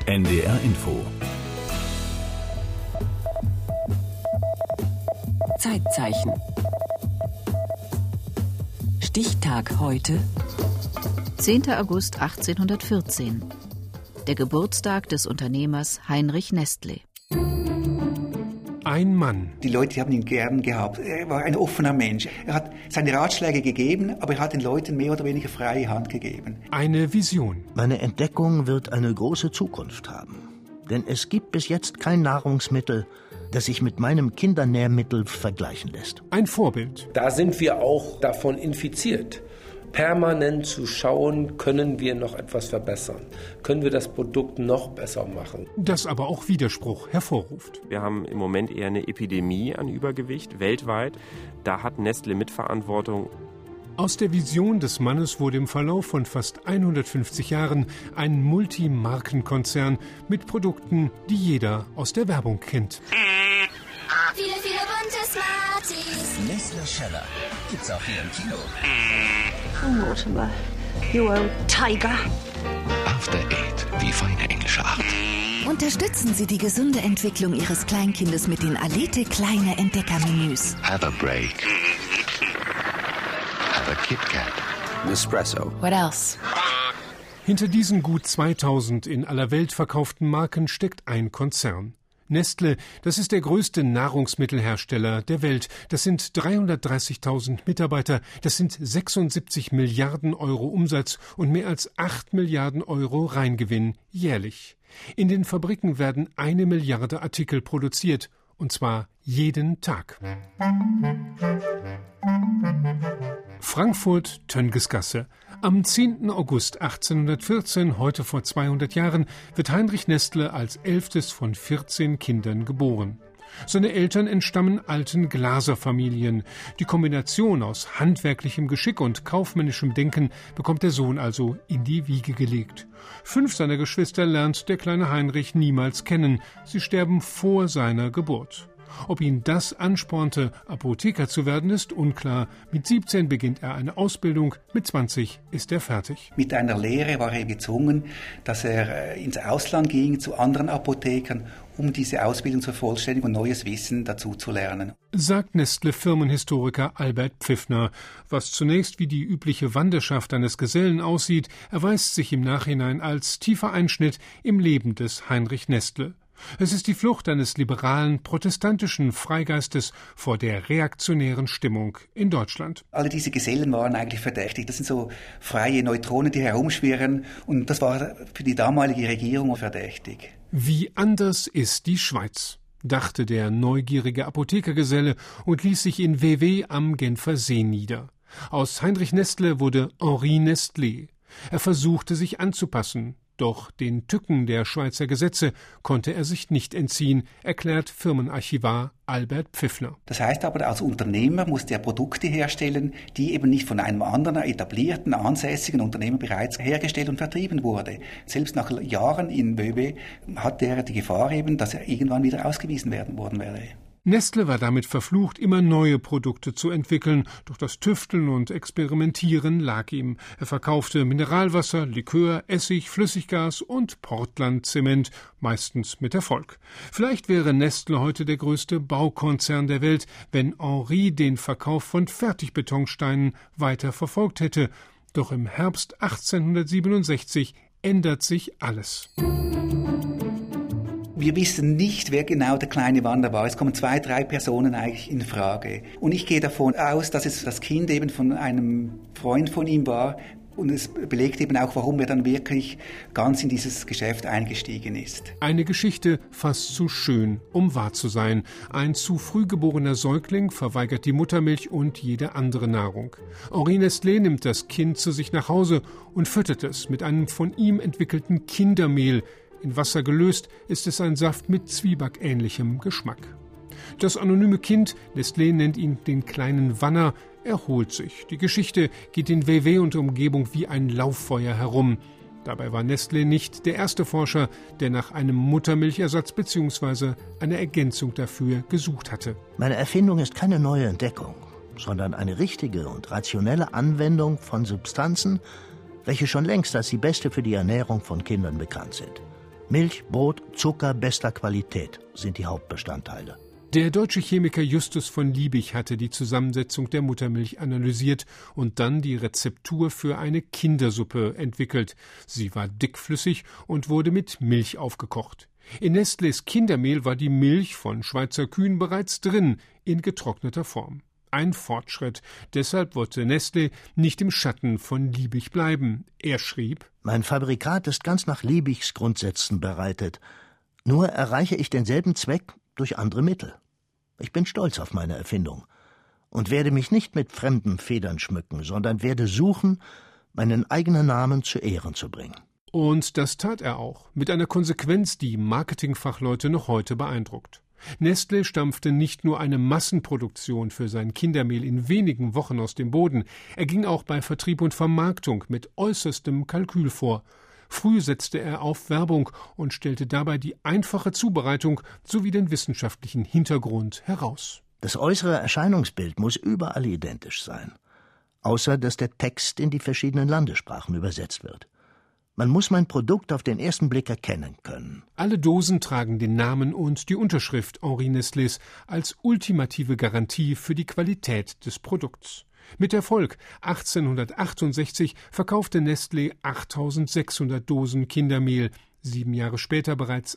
NDR Info. Zeitzeichen. Stichtag heute. 10. August 1814. Der Geburtstag des Unternehmers Heinrich Nestle. Ein Mann. Die Leute haben ihn gern gehabt. Er war ein offener Mensch. Er hat seine Ratschläge gegeben, aber er hat den Leuten mehr oder weniger freie Hand gegeben. Eine Vision. Meine Entdeckung wird eine große Zukunft haben. Denn es gibt bis jetzt kein Nahrungsmittel, das sich mit meinem Kindernährmittel vergleichen lässt. Ein Vorbild. Da sind wir auch davon infiziert. Permanent zu schauen, können wir noch etwas verbessern? Können wir das Produkt noch besser machen? Das aber auch Widerspruch hervorruft. Wir haben im Moment eher eine Epidemie an Übergewicht weltweit. Da hat Nestle Mitverantwortung. Aus der Vision des Mannes wurde im Verlauf von fast 150 Jahren ein Multimarkenkonzern mit Produkten, die jeder aus der Werbung kennt. Viele, viele bunte Smarties. Nestle Sheller. Gibt's auch hier im Kino. Oh, Mortimer, you old tiger. After Eight, die feine englische Art. Unterstützen Sie die gesunde Entwicklung Ihres Kleinkindes mit den Alete kleine Entdeckermenüs. Have a break. Have a Kit Kat. Nespresso. What else? Hinter diesen gut 2000 in aller Welt verkauften Marken steckt ein Konzern. Nestle, das ist der größte Nahrungsmittelhersteller der Welt. Das sind 330.000 Mitarbeiter, das sind 76 Milliarden Euro Umsatz und mehr als 8 Milliarden Euro Reingewinn jährlich. In den Fabriken werden 1 Milliarde Artikel produziert, und zwar jeden Tag. Frankfurt, Töngesgasse. Am 10. August 1814, heute vor 200 Jahren, wird Heinrich Nestle als 11. von 14 Kindern geboren. Seine Eltern entstammen alten Glaserfamilien. Die Kombination aus handwerklichem Geschick und kaufmännischem Denken bekommt der Sohn also in die Wiege gelegt. 5 seiner Geschwister lernt der kleine Heinrich niemals kennen. Sie sterben vor seiner Geburt. Ob ihn das anspornte, Apotheker zu werden, ist unklar. Mit 17 beginnt er eine Ausbildung, mit 20 ist er fertig. Mit einer Lehre war er gezwungen, dass er ins Ausland ging, zu anderen Apothekern, um diese Ausbildung zu vervollständigen und neues Wissen dazu zu lernen. Sagt Nestle-Firmenhistoriker Albert Pfiffner. Was zunächst wie die übliche Wanderschaft eines Gesellen aussieht, erweist sich im Nachhinein als tiefer Einschnitt im Leben des Heinrich Nestle. Es ist die Flucht eines liberalen, protestantischen Freigeistes vor der reaktionären Stimmung in Deutschland. Alle diese Gesellen waren eigentlich verdächtig. Das sind so freie Neutronen, die herumschwirren. Und das war für die damalige Regierung verdächtig. Wie anders ist die Schweiz, dachte der neugierige Apothekergeselle und ließ sich in WW am Genfer See nieder. Aus Heinrich Nestle wurde Henri Nestlé. Er versuchte sich anzupassen. Doch den Tücken der Schweizer Gesetze konnte er sich nicht entziehen, erklärt Firmenarchivar Albert Pfiffner. Das heißt aber, als Unternehmer musste er Produkte herstellen, die eben nicht von einem anderen etablierten, ansässigen Unternehmer bereits hergestellt und vertrieben wurde. Selbst nach Jahren in WW hatte er die Gefahr eben, dass er irgendwann wieder ausgewiesen worden wäre. Nestle war damit verflucht, immer neue Produkte zu entwickeln, doch das Tüfteln und Experimentieren lag ihm. Er verkaufte Mineralwasser, Likör, Essig, Flüssiggas und Portland-Zement, meistens mit Erfolg. Vielleicht wäre Nestle heute der größte Baukonzern der Welt, wenn Henri den Verkauf von Fertigbetonsteinen weiter verfolgt hätte. Doch im Herbst 1867 ändert sich alles. Wir wissen nicht, wer genau der kleine Wander war. Es kommen 2, 3 Personen eigentlich in Frage. Und ich gehe davon aus, dass es das Kind eben von einem Freund von ihm war. Und es belegt eben auch, warum er dann wirklich ganz in dieses Geschäft eingestiegen ist. Eine Geschichte fast zu schön, um wahr zu sein. Ein zu früh geborener Säugling verweigert die Muttermilch und jede andere Nahrung. Henri Nestlé nimmt das Kind zu sich nach Hause und füttert es mit einem von ihm entwickelten Kindermehl. In Wasser gelöst ist es ein Saft mit Zwieback-ähnlichem Geschmack. Das anonyme Kind, Nestlé nennt ihn den kleinen Wanner, erholt sich. Die Geschichte geht in WW und Umgebung wie ein Lauffeuer herum. Dabei war Nestlé nicht der erste Forscher, der nach einem Muttermilchersatz bzw. einer Ergänzung dafür gesucht hatte. Meine Erfindung ist keine neue Entdeckung, sondern eine richtige und rationelle Anwendung von Substanzen, welche schon längst als die beste für die Ernährung von Kindern bekannt sind. Milch, Brot, Zucker bester Qualität sind die Hauptbestandteile. Der deutsche Chemiker Justus von Liebig hatte die Zusammensetzung der Muttermilch analysiert und dann die Rezeptur für eine Kindersuppe entwickelt. Sie war dickflüssig und wurde mit Milch aufgekocht. In Nestlés Kindermehl war die Milch von Schweizer Kühen bereits drin, in getrockneter Form. Ein Fortschritt. Deshalb wollte Nestlé nicht im Schatten von Liebig bleiben. Er schrieb: Mein Fabrikat ist ganz nach Liebigs Grundsätzen bereitet. Nur erreiche ich denselben Zweck durch andere Mittel. Ich bin stolz auf meine Erfindung und werde mich nicht mit fremden Federn schmücken, sondern werde suchen, meinen eigenen Namen zu Ehren zu bringen. Und das tat er auch, mit einer Konsequenz, die Marketingfachleute noch heute beeindruckt. Nestlé stampfte nicht nur eine Massenproduktion für sein Kindermehl in wenigen Wochen aus dem Boden, er ging auch bei Vertrieb und Vermarktung mit äußerstem Kalkül vor. Früh setzte er auf Werbung und stellte dabei die einfache Zubereitung sowie den wissenschaftlichen Hintergrund heraus. Das äußere Erscheinungsbild muss überall identisch sein, außer dass der Text in die verschiedenen Landessprachen übersetzt wird. Man muss mein Produkt auf den ersten Blick erkennen können. Alle Dosen tragen den Namen und die Unterschrift Henri Nestlés als ultimative Garantie für die Qualität des Produkts. Mit Erfolg. 1868 verkaufte Nestlé 8.600 Dosen Kindermehl, 7 Jahre später bereits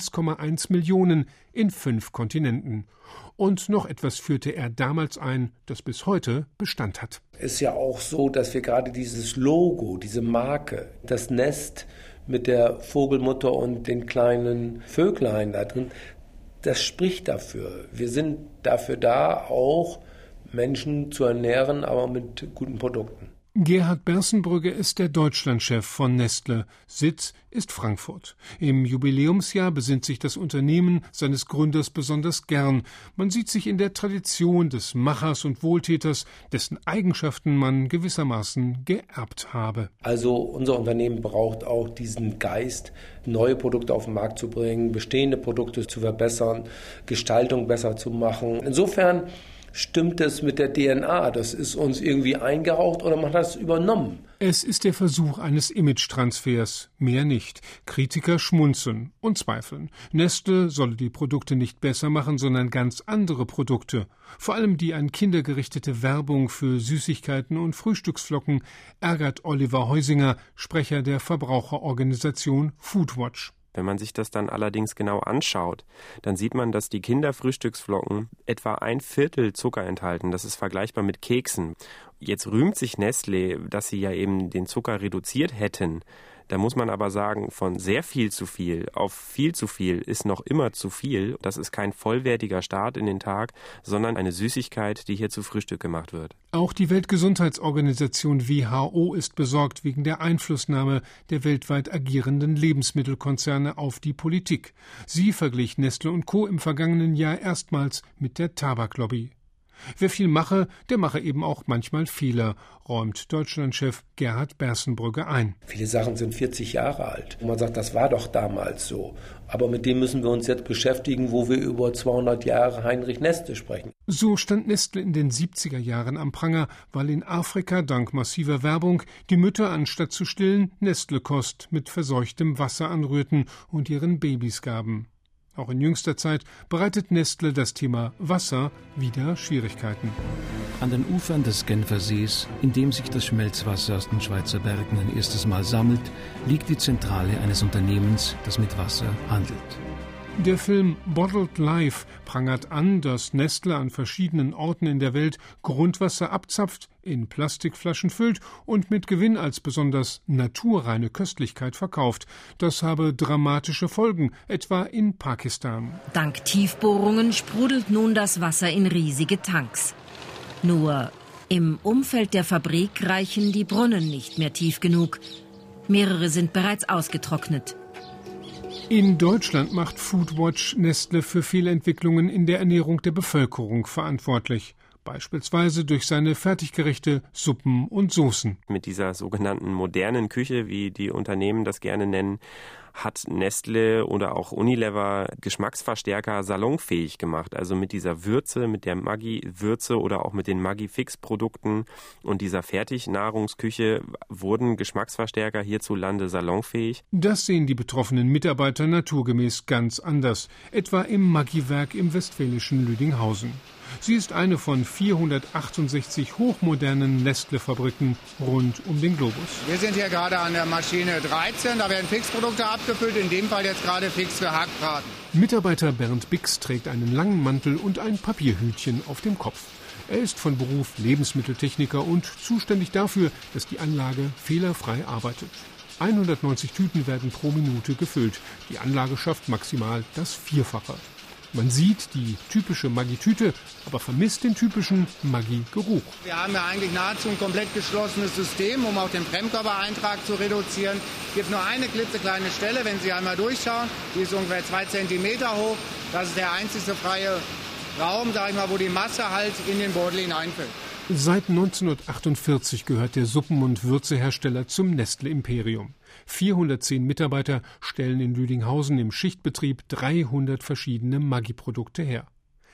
1,1 Millionen in 5 Kontinenten. Und noch etwas führte er damals ein, das bis heute Bestand hat. Es ist ja auch so, dass wir gerade dieses Logo, diese Marke, das Nest mit der Vogelmutter und den kleinen Vöglein da drin, das spricht dafür. Wir sind dafür da, auch Menschen zu ernähren, aber mit guten Produkten. Gerhard Bersenbrügge ist der Deutschlandchef von Nestle. Sitz ist Frankfurt. Im Jubiläumsjahr besinnt sich das Unternehmen seines Gründers besonders gern. Man sieht sich in der Tradition des Machers und Wohltäters, dessen Eigenschaften man gewissermaßen geerbt habe. Also unser Unternehmen braucht auch diesen Geist, neue Produkte auf den Markt zu bringen, bestehende Produkte zu verbessern, Gestaltung besser zu machen. Insofern stimmt es mit der DNA? Das ist uns irgendwie eingehaucht oder man hat es übernommen? Es ist der Versuch eines Image-Transfers, mehr nicht. Kritiker schmunzeln und zweifeln. Nestle solle die Produkte nicht besser machen, sondern ganz andere Produkte. Vor allem die an Kinder gerichtete Werbung für Süßigkeiten und Frühstücksflocken ärgert Oliver Heusinger, Sprecher der Verbraucherorganisation Foodwatch. Wenn man sich das dann allerdings genau anschaut, dann sieht man, dass die Kinderfrühstücksflocken etwa 1/4 Zucker enthalten. Das ist vergleichbar mit Keksen. Jetzt rühmt sich Nestlé, dass sie ja eben den Zucker reduziert hätten. Da muss man aber sagen, von sehr viel zu viel auf viel zu viel ist noch immer zu viel. Das ist kein vollwertiger Start in den Tag, sondern eine Süßigkeit, die hier zu Frühstück gemacht wird. Auch die Weltgesundheitsorganisation WHO ist besorgt wegen der Einflussnahme der weltweit agierenden Lebensmittelkonzerne auf die Politik. Sie verglich Nestle & Co. im vergangenen Jahr erstmals mit der Tabaklobby. Wer viel mache, der mache eben auch manchmal Fehler, räumt Deutschlandchef Gerhard Bersenbrügge ein. Viele Sachen sind 40 Jahre alt. Und man sagt, das war doch damals so. Aber mit dem müssen wir uns jetzt beschäftigen, wo wir über 200 Jahre Heinrich Nestle sprechen. So stand Nestle in den 70er Jahren am Pranger, weil in Afrika dank massiver Werbung die Mütter anstatt zu stillen Nestle-Kost mit verseuchtem Wasser anrührten und ihren Babys gaben. Auch in jüngster Zeit bereitet Nestle das Thema Wasser wieder Schwierigkeiten. An den Ufern des Genfersees, in dem sich das Schmelzwasser aus den Schweizer Bergen ein erstes Mal sammelt, liegt die Zentrale eines Unternehmens, das mit Wasser handelt. Der Film Bottled Life prangert an, dass Nestle an verschiedenen Orten in der Welt Grundwasser abzapft, in Plastikflaschen füllt und mit Gewinn als besonders naturreine Köstlichkeit verkauft. Das habe dramatische Folgen, etwa in Pakistan. Dank Tiefbohrungen sprudelt nun das Wasser in riesige Tanks. Nur im Umfeld der Fabrik reichen die Brunnen nicht mehr tief genug. Mehrere sind bereits ausgetrocknet. In Deutschland macht Foodwatch Nestle für Fehlentwicklungen in der Ernährung der Bevölkerung verantwortlich. beispielsweise durch seine Fertiggerichte, Suppen und Soßen. Mit dieser sogenannten modernen Küche, wie die Unternehmen das gerne nennen, hat Nestle oder auch Unilever Geschmacksverstärker salonfähig gemacht. Also mit dieser Würze, mit der Maggi-Würze oder auch mit den Maggi-Fix-Produkten und dieser Fertignahrungsküche wurden Geschmacksverstärker hierzulande salonfähig. Das sehen die betroffenen Mitarbeiter naturgemäß ganz anders, etwa im Maggi-Werk im westfälischen Lüdinghausen. Sie ist eine von 468 hochmodernen Nestle-Fabriken rund um den Globus. Wir sind hier gerade an der Maschine 13, da werden Fixprodukte abgefüllt, in dem Fall jetzt gerade Fix für Hackbraten. Mitarbeiter Bernd Bix trägt einen langen Mantel und ein Papierhütchen auf dem Kopf. Er ist von Beruf Lebensmitteltechniker und zuständig dafür, dass die Anlage fehlerfrei arbeitet. 190 Tüten werden pro Minute gefüllt. Die Anlage schafft maximal das Vierfache. Man sieht die typische Maggi-Tüte, aber vermisst den typischen Maggi-Geruch. Wir haben ja eigentlich nahezu ein komplett geschlossenes System, um auch den Fremdkörpereintrag zu reduzieren. Es gibt nur eine klitzekleine Stelle, wenn Sie einmal durchschauen, die ist ungefähr 2 Zentimeter hoch. Das ist der einzige freie Raum, sag ich mal, wo die Masse halt in den Beutel hineinfällt. Seit 1948 gehört der Suppen- und Würzehersteller zum Nestle-Imperium. 410 Mitarbeiter stellen in Lüdinghausen im Schichtbetrieb 300 verschiedene Maggi-Produkte her.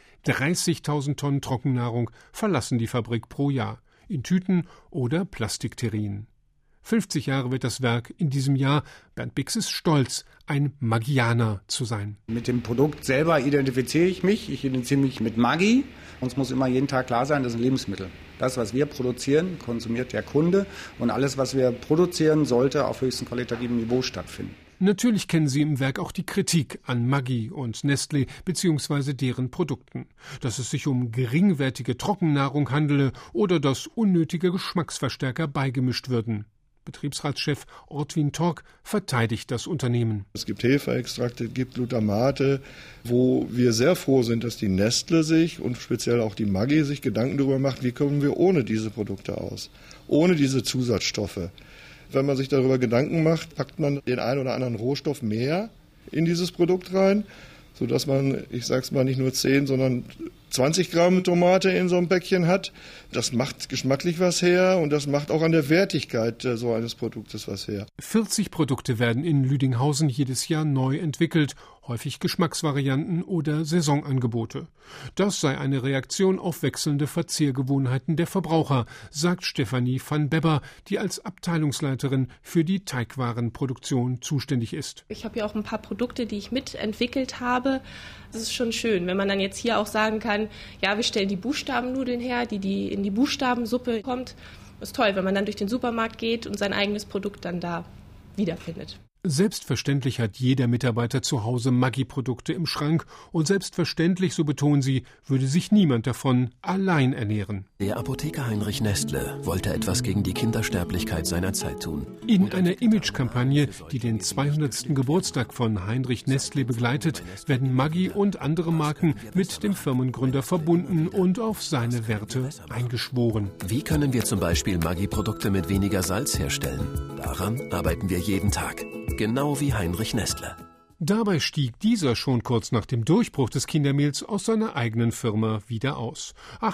30.000 Tonnen Trockennahrung verlassen die Fabrik pro Jahr, in Tüten oder Plastikterrinen. 50 Jahre wird das Werk in diesem Jahr. Bernd Bix ist stolz, ein Maggianer zu sein. Mit dem Produkt selber identifiziere ich mich. Ich identifiziere mich mit Maggi. Uns muss immer jeden Tag klar sein, das ist ein Lebensmittel. Das, was wir produzieren, konsumiert der Kunde. Und alles, was wir produzieren, sollte auf höchstem qualitativen Niveau stattfinden. Natürlich kennen Sie im Werk auch die Kritik an Maggi und Nestle bzw. deren Produkten. Dass es sich um geringwertige Trockennahrung handele oder dass unnötige Geschmacksverstärker beigemischt würden. Betriebsratschef Ortwin Tork verteidigt das Unternehmen. Es gibt Hefeextrakte, es gibt Glutamate, wo wir sehr froh sind, dass die Nestle sich und speziell auch die Maggi sich Gedanken darüber macht, wie kommen wir ohne diese Produkte aus, ohne diese Zusatzstoffe. Wenn man sich darüber Gedanken macht, packt man den einen oder anderen Rohstoff mehr in dieses Produkt rein, sodass man, ich sag's mal, nicht nur 10, sondern 20 Gramm Tomate in so einem Päckchen hat. Das macht geschmacklich was her und das macht auch an der Wertigkeit so eines Produktes was her. 40 Produkte werden in Lüdinghausen jedes Jahr neu entwickelt, häufig Geschmacksvarianten oder Saisonangebote. Das sei eine Reaktion auf wechselnde Verzehrgewohnheiten der Verbraucher, sagt Stefanie van Bebber, die als Abteilungsleiterin für die Teigwarenproduktion zuständig ist. Ich habe ja auch ein paar Produkte, die ich mitentwickelt habe. Das ist schon schön, wenn man dann jetzt hier auch sagen kann, ja, wir stellen die Buchstabennudeln her, die in die Buchstabensuppe kommt. Das ist toll, wenn man dann durch den Supermarkt geht und sein eigenes Produkt dann da wiederfindet. Selbstverständlich hat jeder Mitarbeiter zu Hause Maggi-Produkte im Schrank und selbstverständlich, so betonen sie, würde sich niemand davon allein ernähren. Der Apotheker Heinrich Nestle wollte etwas gegen die Kindersterblichkeit seiner Zeit tun. In einer Imagekampagne, die den 200. Geburtstag von Heinrich Nestle begleitet, werden Maggi und andere Marken mit dem Firmengründer verbunden und auf seine Werte eingeschworen. Wie können wir zum Beispiel Maggi-Produkte mit weniger Salz herstellen? Daran arbeiten wir jeden Tag. Genau wie Heinrich Nestle. Dabei stieg dieser schon kurz nach dem Durchbruch des Kindermehls aus seiner eigenen Firma wieder aus.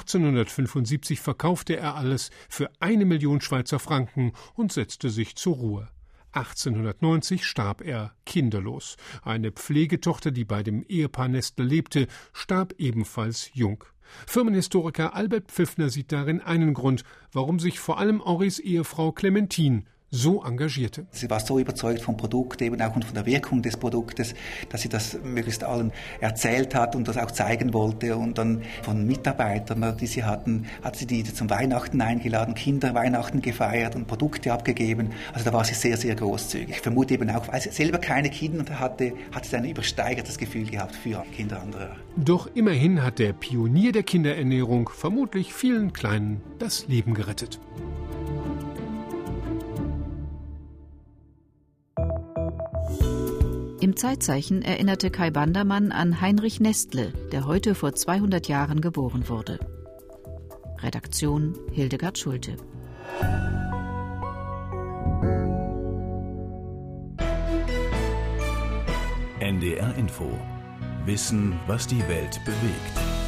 1875 verkaufte er alles für 1 Million Schweizer Franken und setzte sich zur Ruhe. 1890 starb er kinderlos. Eine Pflegetochter, die bei dem Ehepaar Nestle lebte, starb ebenfalls jung. Firmenhistoriker Albert Pfiffner sieht darin einen Grund, warum sich vor allem Henris Ehefrau Clementine so engagierte. Sie war so überzeugt vom Produkt eben auch und von der Wirkung des Produktes, dass sie das möglichst allen erzählt hat und das auch zeigen wollte. Und dann von Mitarbeitern, die sie hatten, hat sie die zum Weihnachten eingeladen, Kinderweihnachten gefeiert und Produkte abgegeben. Also da war sie sehr, sehr großzügig. Ich vermute eben auch, weil sie selber keine Kinder hatte, hat sie ein übersteigertes Gefühl gehabt für Kinder anderer. Doch immerhin hat der Pionier der Kinderernährung vermutlich vielen Kleinen das Leben gerettet. Im Zeitzeichen erinnerte Kai Bandermann an Heinrich Nestle, der heute vor 200 Jahren geboren wurde. Redaktion Hildegard Schulte. NDR Info. Wissen, was die Welt bewegt.